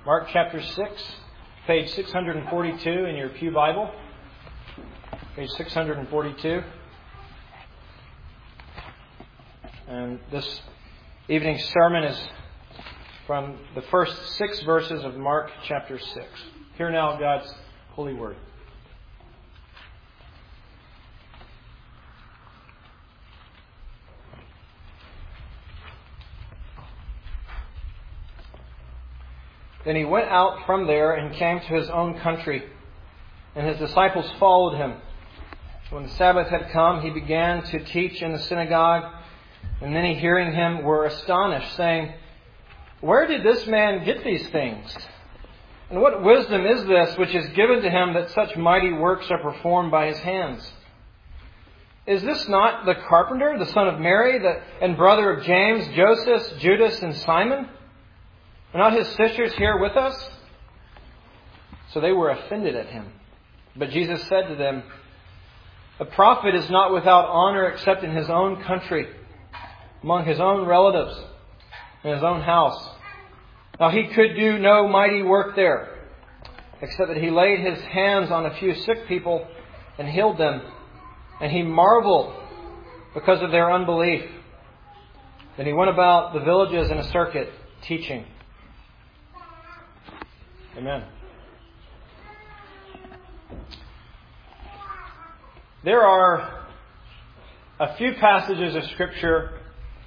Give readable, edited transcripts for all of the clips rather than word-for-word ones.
Mark chapter 6, page 642 in your Pew Bible. Page 642. And this evening's sermon is from the first 6 verses of Mark chapter 6. Hear now God's holy word. Then he went out from there and came to his own country, and his disciples followed him. When the Sabbath had come, he began to teach in the synagogue, and many hearing him were astonished, saying, "Where did this man get these things? And what wisdom is this which is given to him that such mighty works are performed by his hands? Is this not the carpenter, the son of Mary, and brother of James, Joseph, Judas, and Simon? Are not his sisters here with us?" So they were offended at him. But Jesus said to them, "A prophet is not without honor except in his own country, among his own relatives, in his own house." Now he could do no mighty work there, except that he laid his hands on a few sick people and healed them. And he marveled because of their unbelief. Then he went about the villages in a circuit, teaching. Amen. There are a few passages of Scripture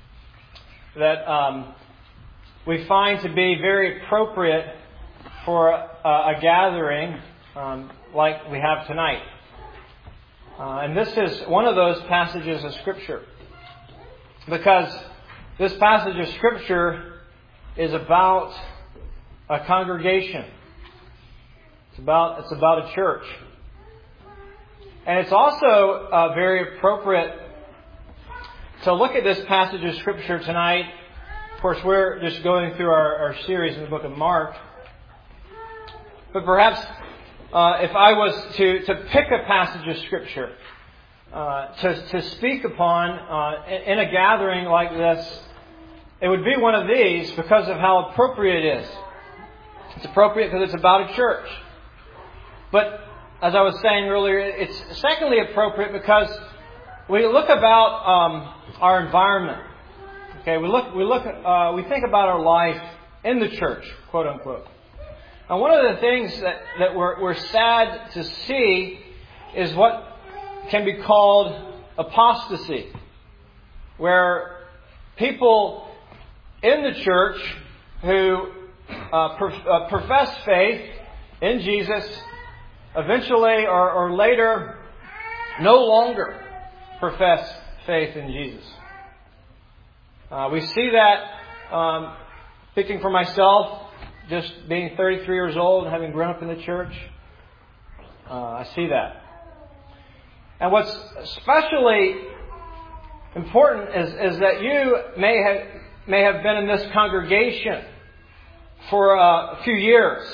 that we find to be very appropriate for a gathering like we have tonight. And this is one of those passages of Scripture, because this passage of Scripture is about a congregation. It's about a church. And it's also very appropriate to look at this passage of Scripture tonight. Of course, we're just going through our series in the book of Mark. But perhaps if I was to pick a passage of Scripture to speak upon in a gathering like this, it would be one of these because of how appropriate it is. It's appropriate because it's about a church. But as I was saying earlier, it's secondly appropriate because we look about our environment. Okay, we think about our life in the church, quote unquote. And one of the things that we're sad to see is what can be called apostasy, where people in the church who profess faith in Jesus eventually or later no longer profess faith in Jesus. We see that, speaking for myself, just being 33 years old and having grown up in the church, I see that. And what's especially important is that you may have been in this congregation for a few years.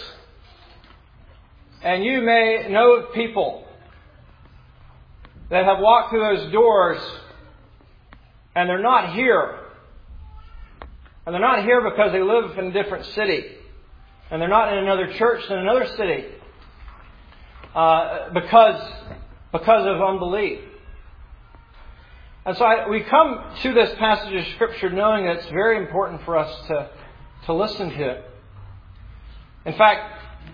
And you may know people that have walked through those doors and they're not here. And they're not here because they live in a different city. And they're not in another church in another city. Because of unbelief. And so we come to this passage of Scripture knowing that it's very important for us to listen to it. In fact,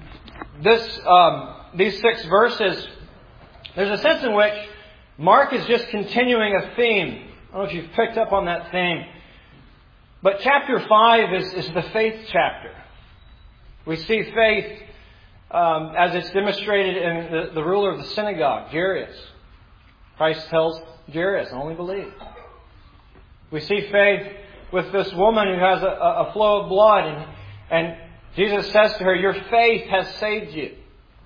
these 6 verses, there's a sense in which Mark is just continuing a theme. I don't know if you've picked up on that theme. But chapter 5 is the faith chapter. We see faith as it's demonstrated in the ruler of the synagogue, Jairus. Christ tells Jairus, only believe. We see faith with this woman who has a flow of blood, and Jesus says to her, "Your faith has saved you."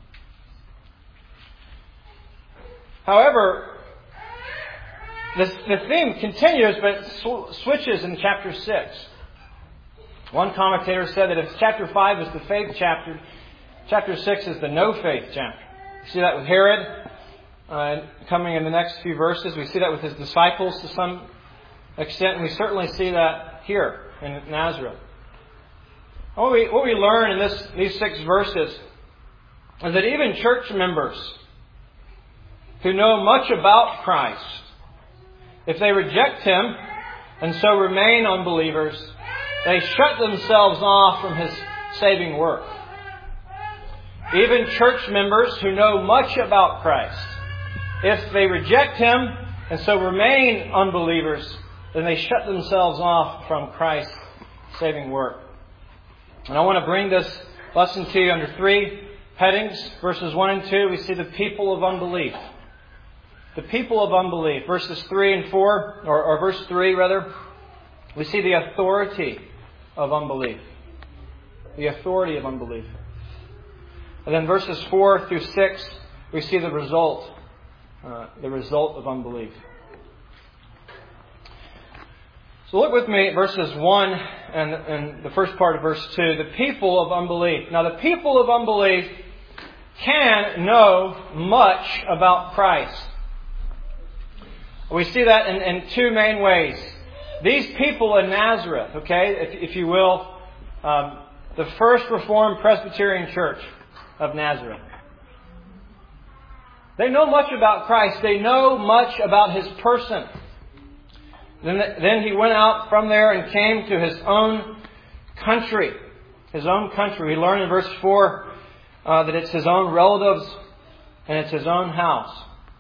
However, the theme continues, but it switches in chapter 6. One commentator said that if chapter 5 is the faith chapter, chapter 6 is the no faith chapter. You see that with Herod coming in the next few verses. We see that with his disciples to some extent, and we certainly see that here in Nazareth. What we learn in these 6 verses is that even church members who know much about Christ, if they reject Him and so remain unbelievers, they shut themselves off from His saving work. Even church members who know much about Christ, if they reject Him and so remain unbelievers, then they shut themselves off from Christ's saving work. And I want to bring this lesson to you under 3 headings. Verses 1 and 2, we see the people of unbelief. The people of unbelief. Verses 3 and 4, or verse 3 rather, we see the authority of unbelief. The authority of unbelief. And then verses 4 through 6, we see the result of unbelief. So look with me at verses 1 and the first part of verse 2. The people of unbelief. Now the people of unbelief can know much about Christ. We see that in 2 main ways. These people in Nazareth, okay, if you will, the first Reformed Presbyterian Church of Nazareth. They know much about Christ. They know much about His person. Then He went out from there and came to His own country. His own country. We learn in verse 4 that it's His own relatives and it's His own house.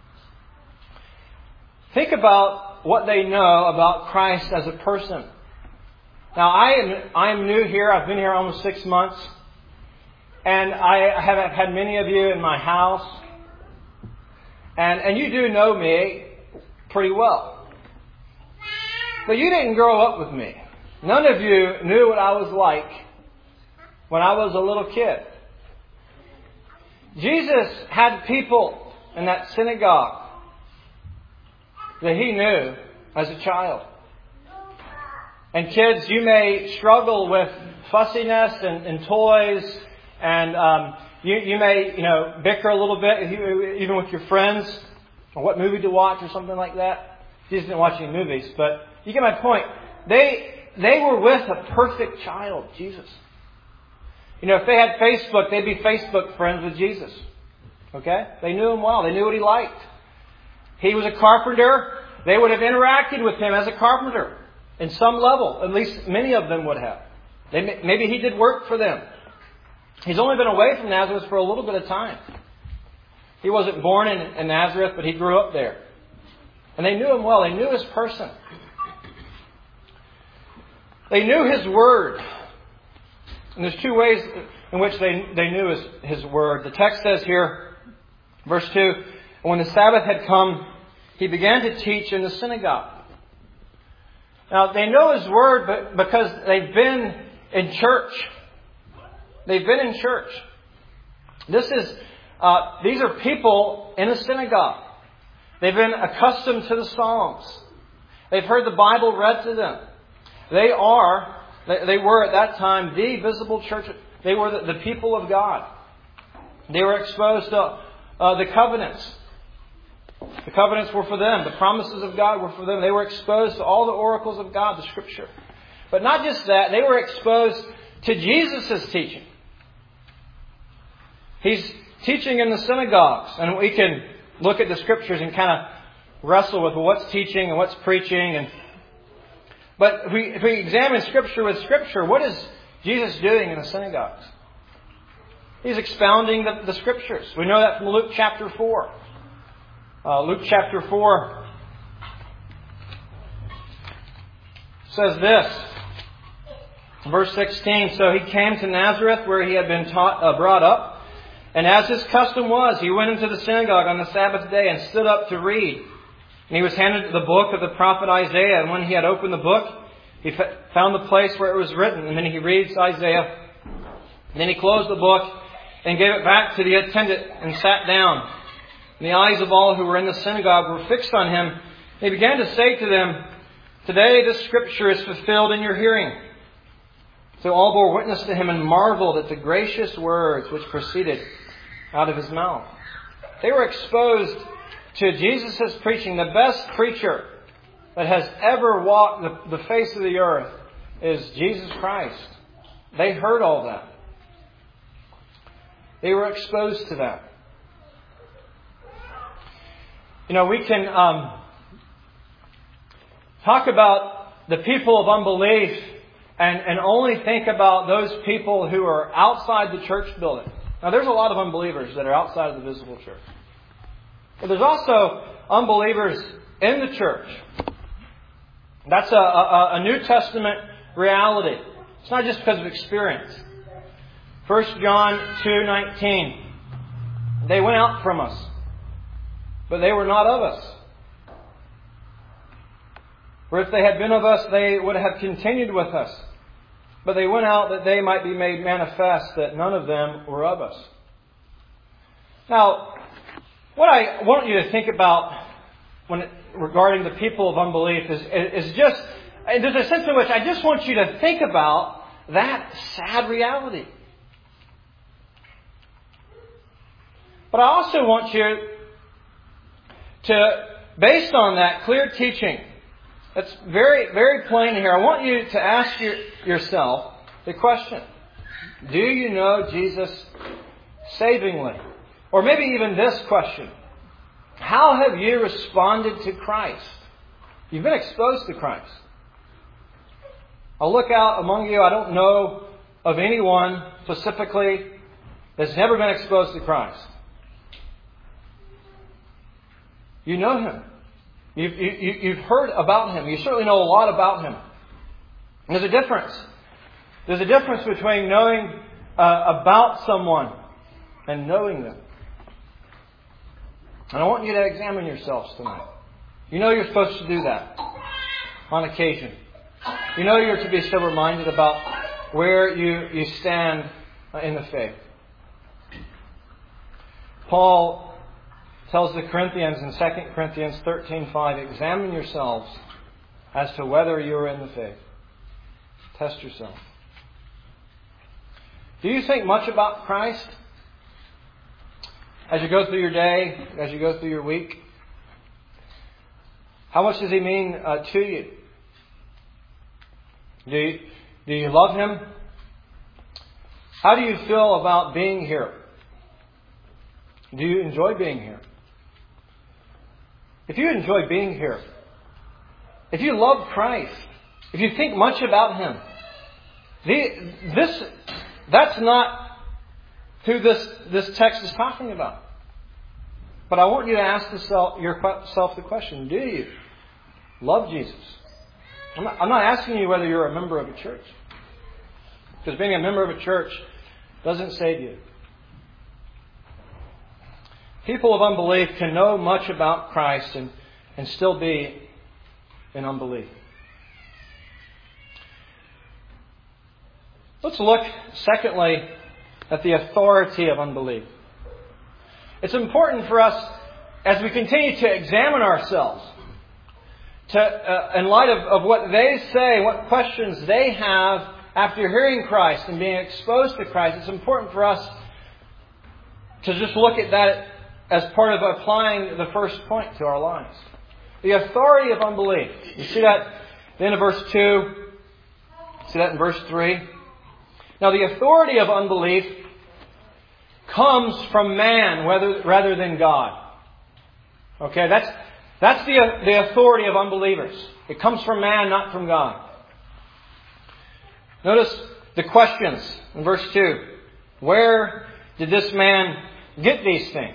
Think about what they know about Christ as a person. Now, I am new here. I've been here almost 6 months. And I have had many of you in my house. And you do know me pretty well. But you didn't grow up with me. None of you knew what I was like when I was a little kid. Jesus had people in that synagogue that He knew as a child. And kids, you may struggle with fussiness and toys, and you may bicker a little bit even with your friends on what movie to watch or something like that. Jesus didn't watch any movies, but you get my point. They were with a perfect child, Jesus. If they had Facebook, they'd be Facebook friends with Jesus. Okay? They knew Him well. They knew what He liked. He was a carpenter. They would have interacted with Him as a carpenter in some level. At least many of them would have. Maybe He did work for them. He's only been away from Nazareth for a little bit of time. He wasn't born in Nazareth, but he grew up there. And they knew Him well. They knew His person. They knew His Word. And there's 2 ways in which they knew His Word. The text says here, verse 2, when the Sabbath had come, He began to teach in the synagogue. Now, they know His Word because they've been in church. They've been in church. These are people in a synagogue. They've been accustomed to the Psalms. They've heard the Bible read to them. They were at that time the visible church. They were the people of God. They were exposed to the covenants. The covenants were for them. The promises of God were for them. They were exposed to all the oracles of God, the Scripture. But not just that, they were exposed to Jesus' teaching. He's teaching in the synagogues, and we can look at the Scriptures and kind of wrestle with what's teaching and what's preaching. But if we examine Scripture with Scripture, what is Jesus doing in the synagogues? He's expounding the Scriptures. We know that from Luke chapter 4. Luke chapter 4 says this, verse 16, so He came to Nazareth where He had been brought up. And as His custom was, He went into the synagogue on the Sabbath day and stood up to read. And He was handed the book of the prophet Isaiah. And when He had opened the book, He found the place where it was written. And then He reads Isaiah. And then He closed the book and gave it back to the attendant and sat down. And the eyes of all who were in the synagogue were fixed on Him. And He began to say to them, today this Scripture is fulfilled in your hearing. So all bore witness to Him and marveled at the gracious words which proceeded out of His mouth. They were exposed to Jesus' preaching. The best preacher that has ever walked the face of the earth is Jesus Christ. They heard all that. They were exposed to that. We can talk about the people of unbelief and only think about those people who are outside the church building. Now, there's a lot of unbelievers that are outside of the visible church. But there's also unbelievers in the church. That's a New Testament reality. It's not just because of experience. 1 John 2:19. They went out from us, but they were not of us. For if they had been of us, they would have continued with us. But they went out that they might be made manifest that none of them were of us. Now, what I want you to think about regarding the people of unbelief is just, there's a sense in which I just want you to think about that sad reality. But I also want you to, based on that clear teaching, that's very, very plain here, I want you to ask yourself the question, do you know Jesus savingly? Or maybe even this question, how have you responded to Christ? You've been exposed to Christ. I'll look out among you, I don't know of anyone specifically that's never been exposed to Christ. You know Him. You've heard about Him. You certainly know a lot about Him. And there's a difference. There's a difference between knowing about someone and knowing them. And I want you to examine yourselves tonight. You know you're supposed to do that on occasion. You know you're to be sober-minded about where you stand in the faith. Paul tells the Corinthians in 2 Corinthians 13:5, examine yourselves as to whether you are in the faith. Test yourself. Do you think much about Christ as you go through your day, as you go through your week? How much does He mean to you? Do you love Him? How do you feel about being here? Do you enjoy being here? If you enjoy being here, if you love Christ, if you think much about Him, that's not who this text is talking about. But I want you to ask yourself the question, do you love Jesus? I'm not asking you whether you're a member of a church. Because being a member of a church doesn't save you. People of unbelief can know much about Christ and still be in unbelief. Let's look, secondly, at the authority of unbelief. It's important for us, as we continue to examine ourselves, in light of what they say, what questions they have after hearing Christ and being exposed to Christ, it's important for us to just look at that as part of applying the first point to our lives. The authority of unbelief. You see that at the end of verse 2. See that in verse 3. Now the authority of unbelief comes from man rather than God. Okay, that's the authority of unbelievers. It comes from man, not from God. Notice the questions in verse 2. Where did this man get these things?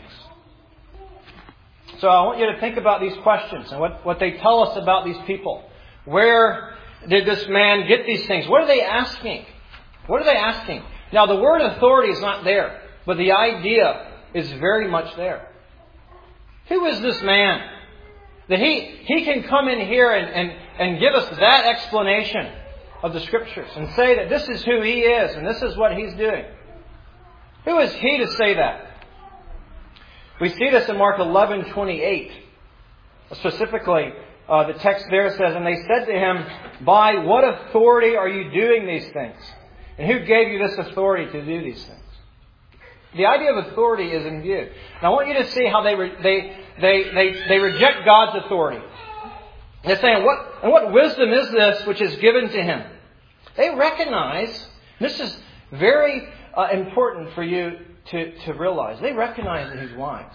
So I want you to think about these questions and what they tell us about these people. Where did this man get these things? What are they asking? What are they asking? Now the word authority is not there, but the idea is very much there. Who is this man? That he can come in here and give us that explanation of the Scriptures and say that this is who He is and this is what He's doing. Who is He to say that? We see this in Mark 11:28. Specifically, the text there says, and they said to Him, by what authority are you doing these things? And who gave you this authority to do these things? The idea of authority is in view. And I want you to see how they reject God's authority. They're saying, what wisdom is this which is given to Him? They recognize This is very important for you to realize. They recognize that He's wise.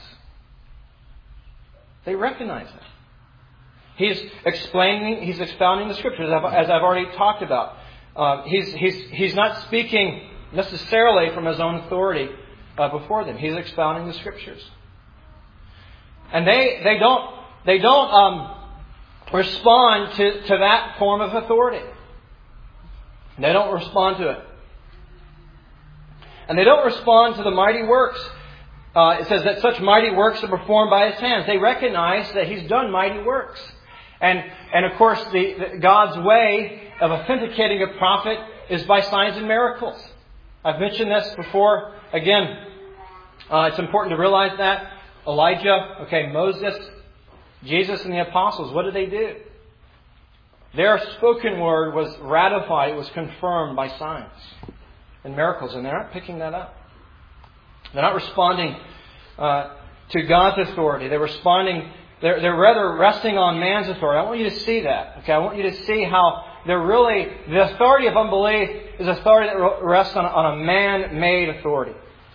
They recognize it. He's expounding the Scriptures, as I've already talked about. He's not speaking necessarily from His own authority before them. He's expounding the Scriptures. And they don't respond to that form of authority. They don't respond to it. And they don't respond to the mighty works. It says that such mighty works are performed by His hands. They recognize that He's done mighty works. And of course, God's way of authenticating a prophet is by signs and miracles. I've mentioned this before. Again, it's important to realize that. Elijah, Moses, Jesus, and the apostles, what did they do? Their spoken word was ratified, it was confirmed by signs and miracles, and they're not picking that up. They're not responding to God's authority. They're responding. They're rather resting on man's authority. I want you to see that. I want you to see how the authority of unbelief is authority that rests on a man-made authority.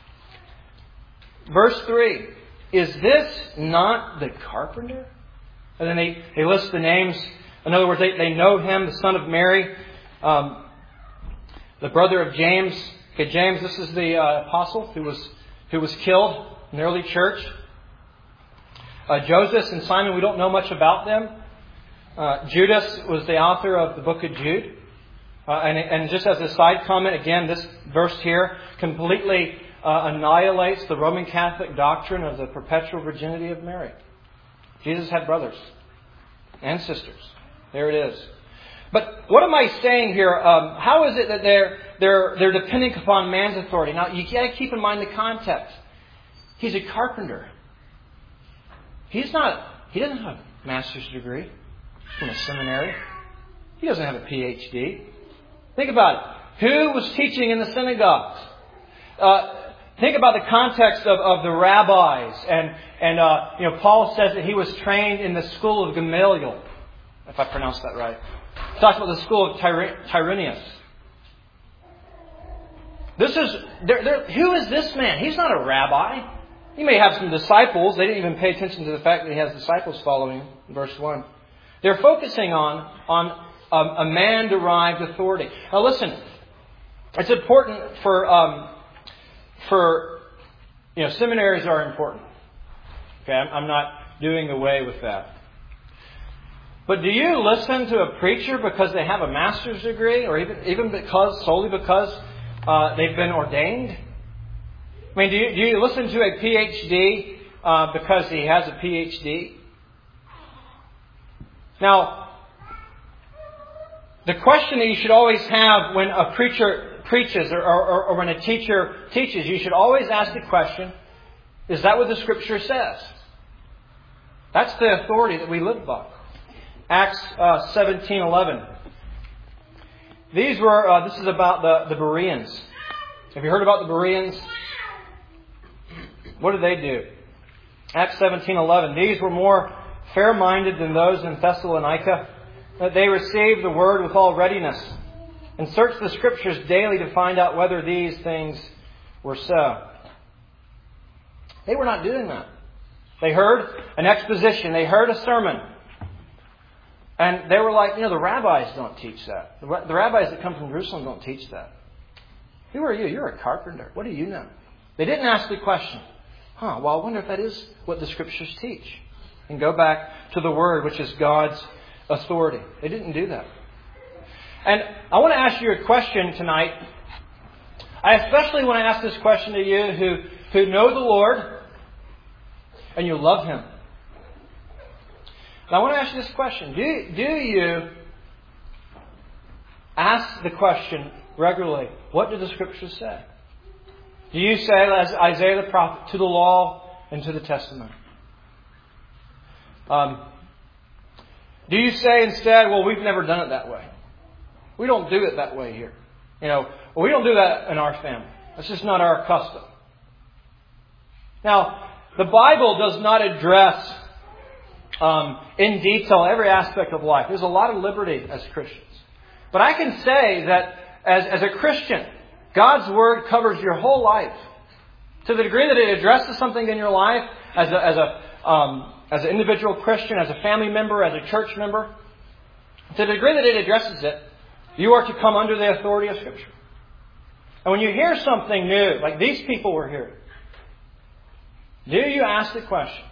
Verse 3, is this not the carpenter? And then they list the names. In other words, they know him, the son of Mary, the brother of James. James, this is the apostle who was killed in the early church. Joseph and Simon, we don't know much about them. Judas was the author of the book of Jude. And just as a side comment, again, this verse here completely annihilates the Roman Catholic doctrine of the perpetual virginity of Mary. Jesus had brothers and sisters. There it is. But what am I saying here? How is it that they're depending upon man's authority? Now, you got to keep in mind the context. He's a carpenter. He doesn't have a master's degree from a seminary. He doesn't have a PhD. Think about it. Who was teaching in the synagogues? Think about the context of the rabbis. And Paul says that he was trained in the school of Gamaliel, if I pronounced that right. He talks about the school of Tyrannus. Who is this man? He's not a rabbi. He may have some disciples. They didn't even pay attention to the fact that he has disciples following him in verse 1. They're focusing on a man-derived authority. Now listen, it's important for seminaries are important. I'm not doing away with that. But do you listen to a preacher because they have a master's degree, or even solely because they've been ordained? I mean, do you listen to a PhD because he has a PhD? Now, the question that you should always have when a preacher preaches or when a teacher teaches, you should always ask the question, is that what the Scripture says? That's the authority that we live by. Acts 17:11. This is about the Bereans. Have you heard about the Bereans? What did they do? Acts 17:11. These were more fair-minded than those in Thessalonica, that they received the word with all readiness, and searched the Scriptures daily to find out whether these things were so. They were not doing that. They heard an exposition. They heard a sermon. And they were like, the rabbis don't teach that. The rabbis that come from Jerusalem don't teach that. Who are you? You're a carpenter. What do you know? They didn't ask the question. Well, I wonder if that is what the Scriptures teach. And go back to the Word, which is God's authority. They didn't do that. And I want to ask you a question tonight. I especially want to ask this question to you who know the Lord and you love Him. And I want to ask you this question. Do you ask the question regularly, what do the Scriptures say? Do you say, as Isaiah the prophet, to the law and to the testament? Do you say instead, well, we've never done it that way. We don't do it that way here. We don't do that in our family. That's just not our custom. Now, the Bible does not address in detail every aspect of life. There's a lot of liberty as Christians. But I can say that as a Christian, God's Word covers your whole life. To the degree that it addresses something in your life as an individual Christian, as a family member, as a church member, to the degree that it addresses it, you are to come under the authority of Scripture. And when you hear something new, like these people were hearing, do you ask the question,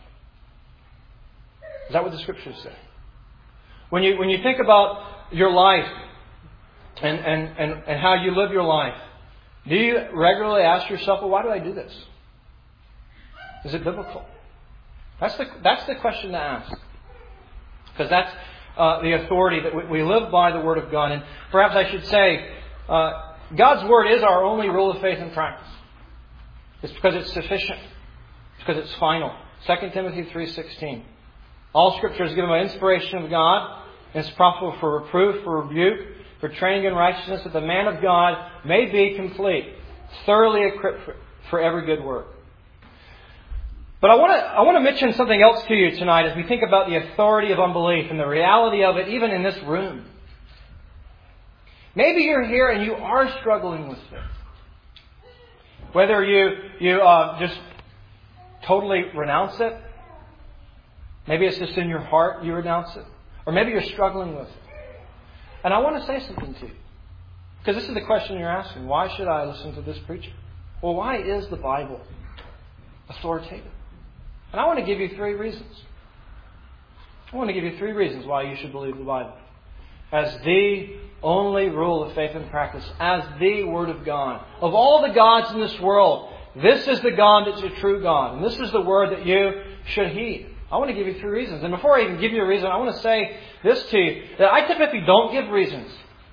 is that what the Scriptures say? When you think about your life and how you live your life, do you regularly ask yourself, well, why do I do this? Is it biblical? That's the question to ask. Because that's the authority that we live by, the Word of God. And perhaps I should say, God's Word is our only rule of faith and practice. It's because it's sufficient. It's because it's final. 2 Timothy 3:16. All Scripture is given by inspiration of God, and is profitable for reproof, for rebuke, for training in righteousness, that the man of God may be complete, thoroughly equipped for every good work. But I want to mention something else to you tonight as we think about the authority of unbelief and the reality of it, even in this room. Maybe you're here and you are struggling with this. Whether you just totally renounce it, maybe it's just in your heart you renounce it, or maybe you're struggling with it. And I want to say something to you. Because this is the question you're asking. Why should I listen to this preacher? Well, why is the Bible authoritative? And I want to give you 3 reasons. I want to give you 3 reasons why you should believe the Bible as the only rule of faith and practice, as the Word of God. Of all the gods in this world, this is the God that's a true God. And this is the Word that you should heed. I want to give you 3 reasons. And before I even give you a reason, I want to say this to you, that I typically don't give reasons.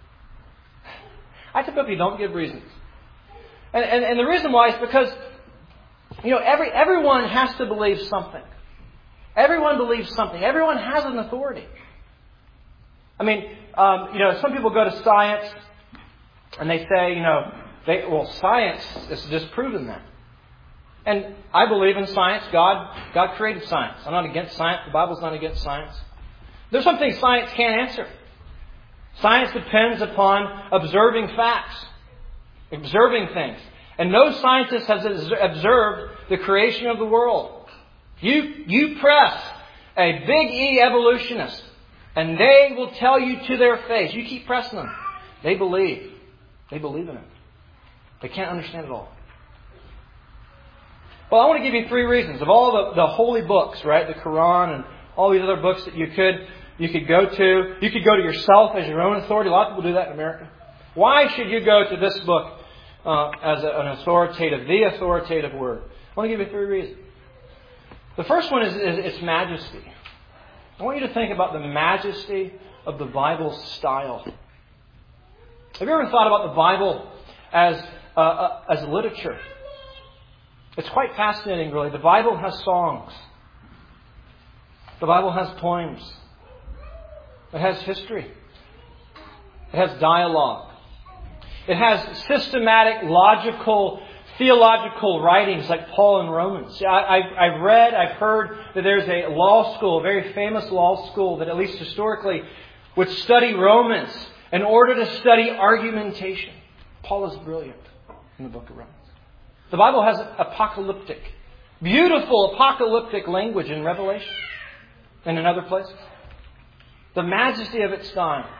I typically don't give reasons. And the reason why is because, everyone has to believe something. Everyone believes something. Everyone has an authority. I mean, some people go to science and they say, science has just proven that. And I believe in science. God created science. I'm not against science. The Bible's not against science. There's some things science can't answer. Science depends upon observing facts, observing things. And no scientist has observed the creation of the world. You press a big E evolutionist, and they will tell you to their face. You keep pressing them. They believe. They believe in it. They can't understand it all. Well, I want to give you 3 reasons. Of all the holy books, right? The Quran and all these other books that you could go to. You could go to yourself as your own authority. A lot of people do that in America. Why should you go to this book as the authoritative word? I want to give you 3 reasons. The first one is its majesty. I want you to think about the majesty of the Bible's style. Have you ever thought about the Bible as literature? It's quite fascinating, really. The Bible has songs. The Bible has poems. It has history. It has dialogue. It has systematic, logical, theological writings like Paul in Romans. I've heard that there's a law school, a very famous law school that at least historically would study Romans in order to study argumentation. Paul is brilliant in the book of Romans. The Bible has beautiful apocalyptic language in Revelation and in other places. The majesty of its style.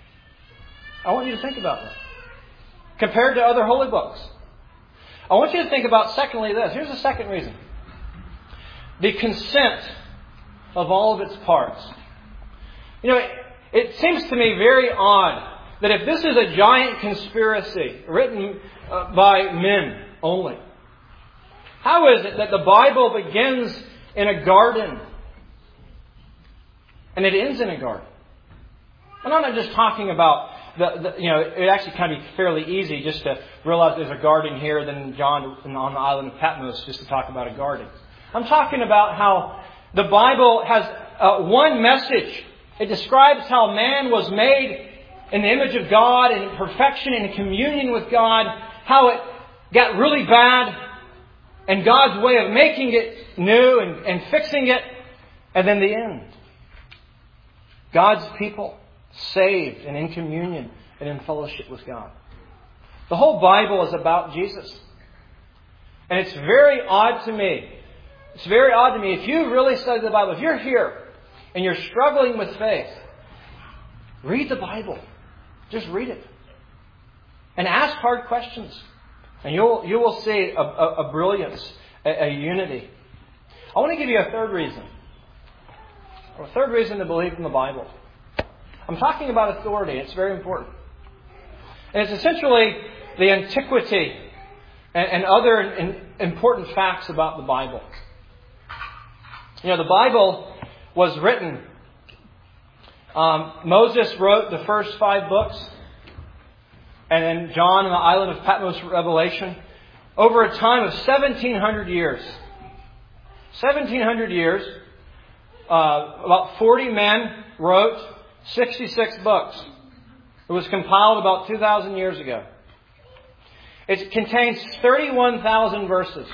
I want you to think about that. Compared to other holy books. I want you to think about, secondly, this. Here's the second reason. The consent of all of its parts. It seems to me very odd that if this is a giant conspiracy written by men only, how is it that the Bible begins in a garden and it ends in a garden? And I'm not just talking about it actually can be fairly easy just to realize there's a garden here, then John on the island of Patmos just to talk about a garden. I'm talking about how the Bible has one message. It describes how man was made in the image of God and in perfection and in communion with God, how it got really bad, and God's way of making it new and fixing it, and then the end. God's people saved and in communion and in fellowship with God. The whole Bible is about Jesus. And it's very odd to me. It's very odd to me. If you really study the Bible, if you're here and you're struggling with faith, read the Bible. Just read it. And ask hard questions. And you will see a brilliance, a unity. I want to give you a third reason. A third reason to believe in the Bible. I'm talking about authority. It's very important. And it's essentially the antiquity and other important facts about the Bible. You know, the Bible was written. Moses wrote the first 5 books. And then John on the island of Patmos, Revelation. Over a time of 1,700 years. 1,700 years. About 40 men wrote 66 books. It was compiled about 2,000 years ago. It contains 31,000 verses.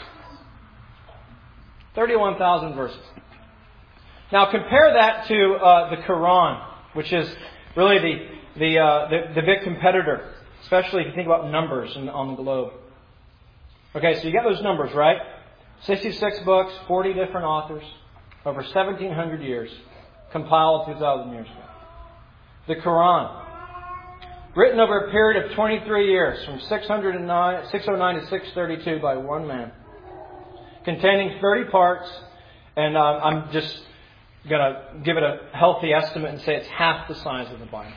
31,000 verses. Now compare that to the Quran, which is really the big competitor, especially if you think about numbers on the globe. Okay, so you get those numbers, right? 66 books, 40 different authors, over 1,700 years, compiled 2,000 years ago. The Quran, written over a period of 23 years, from 609 to 632 by one man, containing 30 parts, and I'm just going to give it a healthy estimate and say it's half the size of the Bible.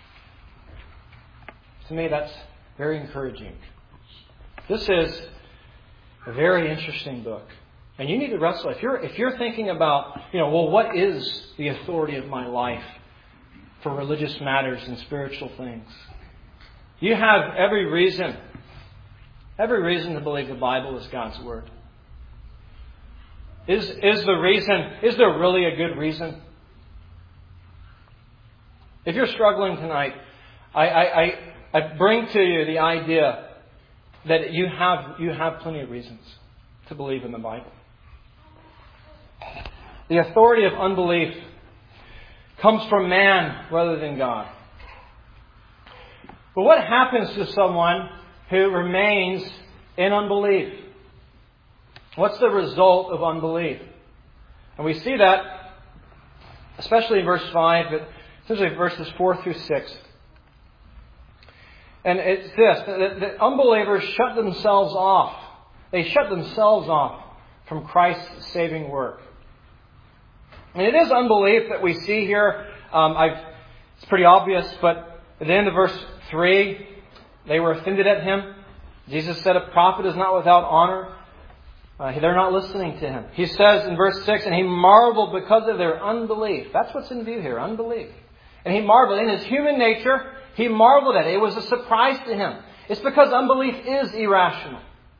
To me, that's very encouraging. This is a very interesting book. And you need to wrestle. If you're thinking about, what is the authority of my life for religious matters and spiritual things? You have every reason to believe the Bible is God's Word. Is there really a good reason? If you're struggling tonight, I bring to you the idea that you have plenty of reasons to believe in the Bible. The authority of unbelief comes from man rather than God. But what happens to someone who remains in unbelief? What's the result of unbelief? And we see that, especially in verse 5, but essentially verses 4 through 6. And it's this, that unbelievers shut themselves off. They shut themselves off from Christ's saving work. And it is unbelief that we see here. It's pretty obvious, but at the end of verse 3, they were offended at Him. Jesus said, a prophet is not without honor. They're not listening to Him. He says in verse 6, and He marveled because of their unbelief. That's what's in view here, unbelief. And He marveled. In His human nature, He marveled at it. It was a surprise to Him. It's because unbelief is irrational.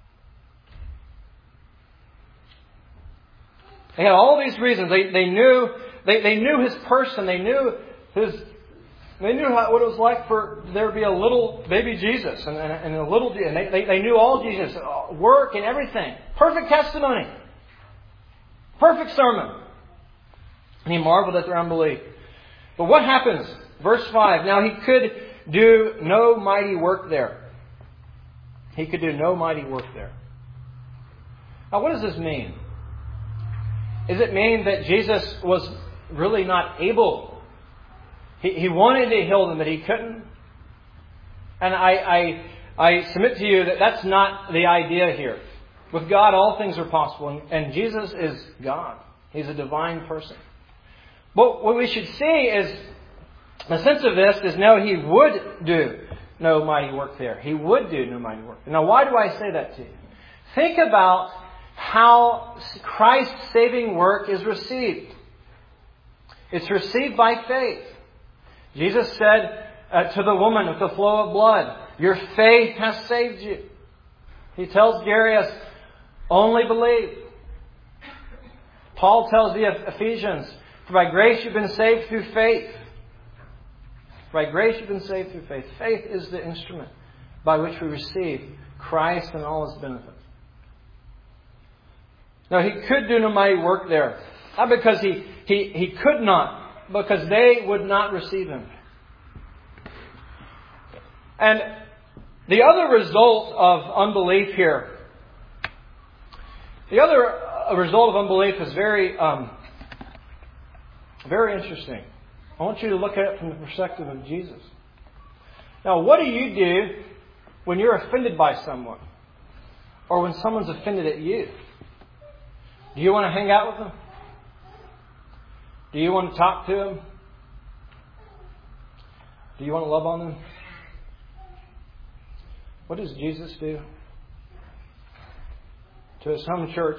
They had all these reasons. They knew His person. They knew what it was like for there to be a little baby Jesus and a little. And they knew all Jesus' work and everything. Perfect testimony. Perfect sermon. And He marveled at their unbelief. But what happens? Verse 5. Now He could do no mighty work there. He could do no mighty work there. Now what does this mean? Does it mean that Jesus was really not able? He wanted to heal them, but He couldn't? And I submit to you that that's not the idea here. With God, all things are possible. And Jesus is God. He's a divine person. But what we should see is, the sense of this is, no, He would do no mighty work there. He would do no mighty work. Now, why do I say that to you? Think about how Christ's saving work is received. It's received by faith. Jesus said to the woman with the flow of blood, your faith has saved you. He tells Jairus, only believe. Paul tells the Ephesians, for by grace you've been saved through faith. By grace you've been saved through faith. Faith is the instrument by which we receive Christ and all His benefits. Now, He could do no mighty work there. Not because he could not, because they would not receive Him. And The other result of unbelief here, the other result of unbelief is very interesting. I want you to look at it from the perspective of Jesus. Now, what do you do when you're offended by someone? Or when someone's offended at you? Do you want to hang out with them? Do you want to talk to them? Do you want to love on them? What does Jesus do? To his home church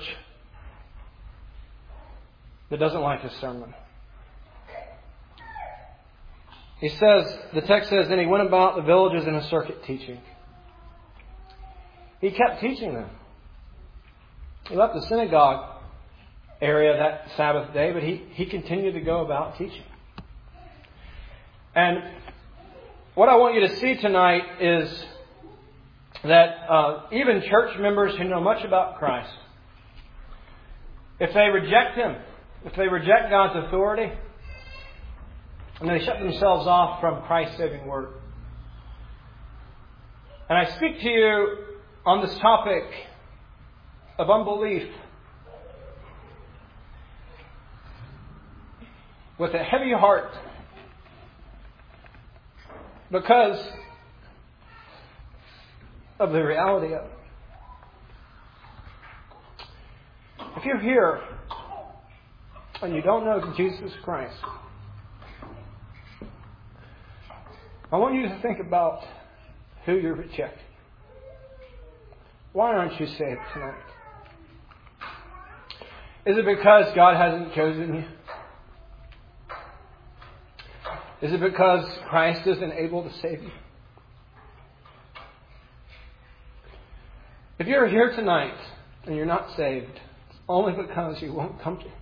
that doesn't like his sermon. He says, the text says, then he went about the villages in a circuit teaching. He kept teaching them. He left the synagogue area that Sabbath day, but he continued to go about teaching. And what I want you to see tonight is that even church members who know much about Christ, if they reject Him, if they reject God's authority, and they shut themselves off from Christ's saving word. And I speak to you on this topic of unbelief with a heavy heart, because of the reality of it. If you're here and you don't know Jesus Christ, I want you to think about who you're rejecting. Why aren't you saved tonight? Is it because God hasn't chosen you? Is it because Christ isn't able to save you? If you're here tonight and you're not saved, it's only because you won't come to Him.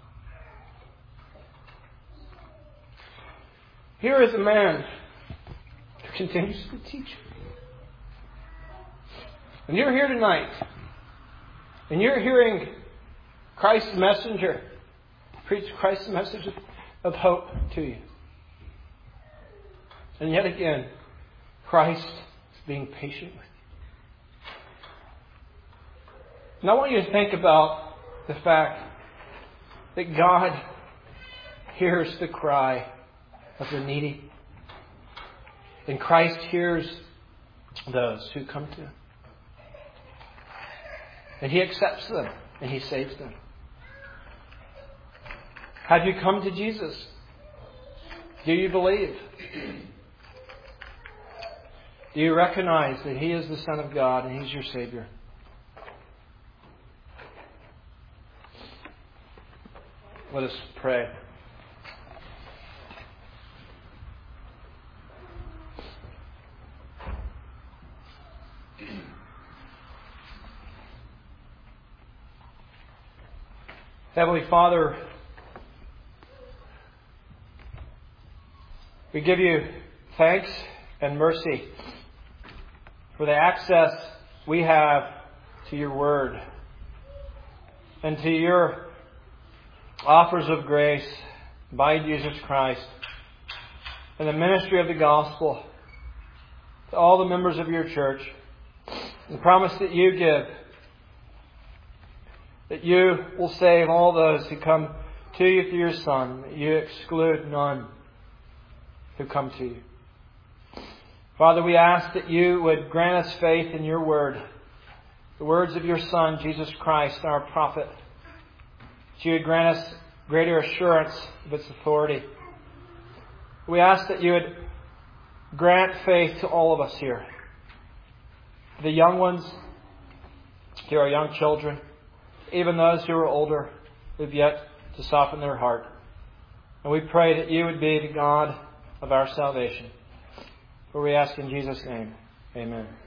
Here is a man who continues to teach. And you're here tonight and you're hearing Christ's messenger preach Christ's message of hope to you. And yet again, Christ is being patient with you. And I want you to think about the fact that God hears the cry of the needy. And Christ hears those who come to Him. And He accepts them and He saves them. Have you come to Jesus? Do you believe? Do you recognize that He is the Son of God and He's your Savior? Let us pray. Heavenly Father, we give You thanks and mercy for the access we have to Your Word and to Your offers of grace by Jesus Christ and the ministry of the gospel to all the members of Your church. The promise that You give, that You will save all those who come to You through Your Son, that You exclude none who come to You. Father, we ask that You would grant us faith in Your Word, the words of Your Son, Jesus Christ, our prophet. That You would grant us greater assurance of its authority. We ask that You would grant faith to all of us here. The young ones, to our young children, even those who are older, who have yet to soften their heart. And we pray that You would be the God of our salvation. For we ask in Jesus' name, amen.